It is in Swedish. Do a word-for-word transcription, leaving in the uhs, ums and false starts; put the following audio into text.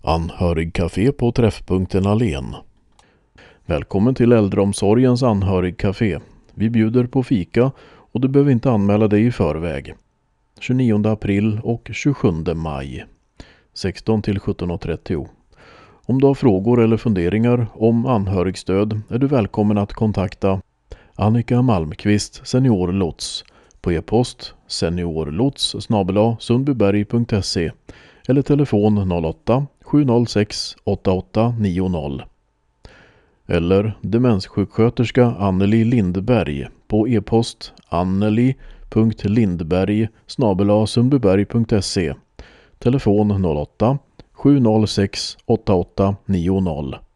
Anhörigcafé på Träffpunkten Allén. Välkommen till äldreomsorgens anhörigcafé. Vi bjuder på fika och du behöver inte anmäla dig i förväg. tjugonionde april och tjugosjunde maj. sexton till sjutton trettio. Om du har frågor eller funderingar om anhörigstöd är du välkommen att kontakta Annika Malmqvist, seniorlots, på e-post seniorlots snabel-a sundbyberg punkt se eller telefon noll åtta sju noll sex åtta åtta nio noll. Eller demenssjuksköterska Anneli Lindberg på e-post anneli punkt lindberg snabel-a sundbyberg punkt se, telefon noll åtta sju noll sex åtta åtta nio noll.